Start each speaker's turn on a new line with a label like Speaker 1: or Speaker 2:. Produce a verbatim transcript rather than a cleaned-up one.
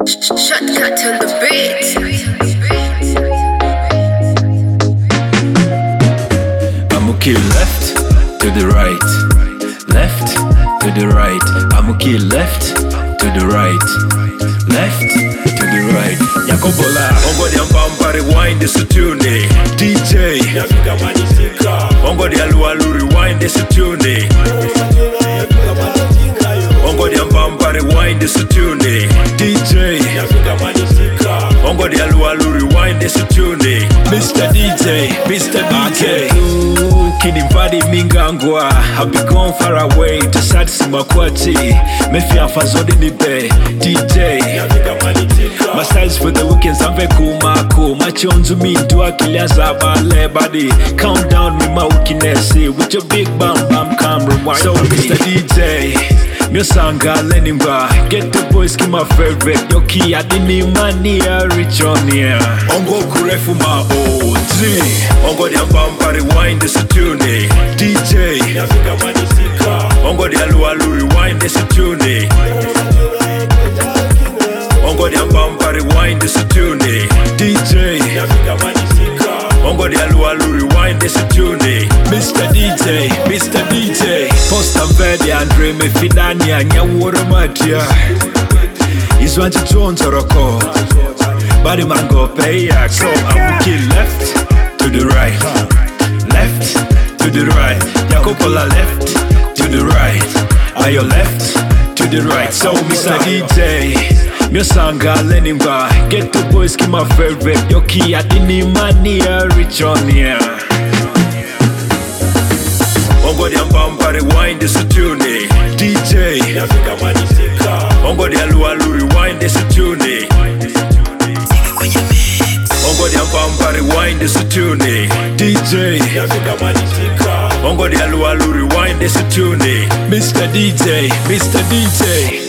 Speaker 1: Shortcut to the beat.
Speaker 2: I'ma kill left to the right, left to the right. I'ma kill left to the right, left to the right. Yakobola, ongo di ambamba rewind this tune. D J, ongo di alu alu rewind this tune. Ongo di ambamba rewind this tune. D J, ongo di alu alu rewind this tune. Mister D J, Mister D J. Kini mbadi mingangwa, I've been gone far away to satisima kwati. Mefi afazodi nipe D J. My styles for the weekends I'm very cool, my cool. My chonzu me do akilia zabale body. Calm down with my weakness, with your big bam bam come rewind. So Mister D J, Mio sanga lenimba. Get the boys ki my favorite. Yo ki adini mania rich on here. Ongo kurefu ma O G. Ongo di ambamba rewind this tune. D J, ongo di alu alu rewind this tune. Ongo di ambamba rewind this tune. D J, ongo di alu alu rewind this tune. Mister D J, Mister D J. Posta vedi Andre me fidani anya woro matia. Iswanti chonzo roko. Body mango pay yak. So I'ma kill left to the right, left to the right. Yakopola left to the right. Ayo left to the right. So Mister D J, Mio sanga lenimba. Get the boys ki my favorite. Yo ki adini mania rich on here. Ongo di ambamba rewind this tune. D J, ongo di alu alu rewind this tune. Ongo di ambamba rewind this tune. D J, ongo di alu alu rewind this tune. Mister D J, Mister D J.